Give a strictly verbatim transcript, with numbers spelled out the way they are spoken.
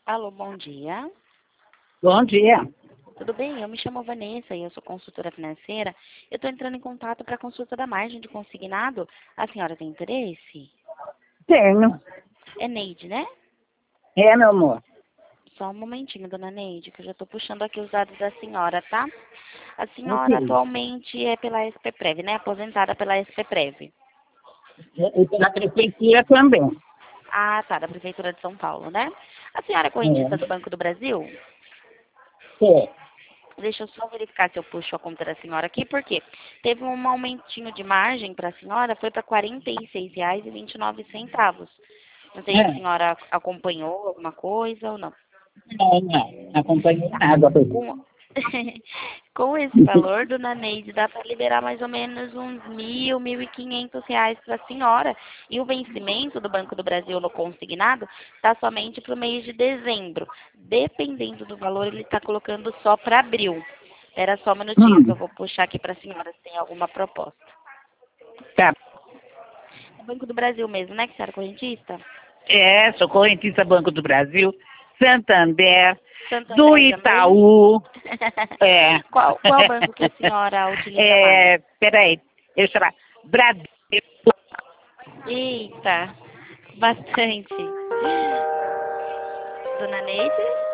Alô, bom dia. Bom dia. Tudo bem? Eu me chamo Vanessa e eu sou consultora financeira. Eu estou entrando em contato para a consulta da margem de consignado. A senhora tem interesse? Tenho. É Neide, né? É, meu amor. Só um momentinho, dona Neide, que eu já estou puxando aqui os dados da senhora, tá? A senhora Ok. atualmente é pela SPPrev, né? Aposentada pela SPPrev. E pela prefeitura também. Ah, tá, da Prefeitura de São Paulo, né? A senhora é correntista do Banco do Brasil? É. É. Deixa eu só verificar se eu puxo a conta da senhora aqui, porque teve um aumentinho de margem para a senhora, foi para quarenta e seis reais e vinte e nove centavos. Não sei se a É. senhora acompanhou alguma coisa ou não. Não, não. Não acompanhei nada. Com, com esse valor, dona Neide, dá para liberar mais ou menos uns mil, mil e quinhentos reais para a senhora. E o vencimento do Banco do Brasil no consignado está somente para o mês de dezembro. Dependendo do valor, ele está colocando só para abril. Espera só um minutinho que eu Hum. vou puxar aqui para a senhora se tem alguma proposta. Tá. O Banco do Brasil mesmo, né, que senhora é correntista? É, sou correntista Banco do Brasil, Santander, do Santander também? Itaú. É. Qual, qual banco que a senhora utiliza mais? É, peraí. Eu chamar. Bradesco. Eita, bastante. Dona Neide?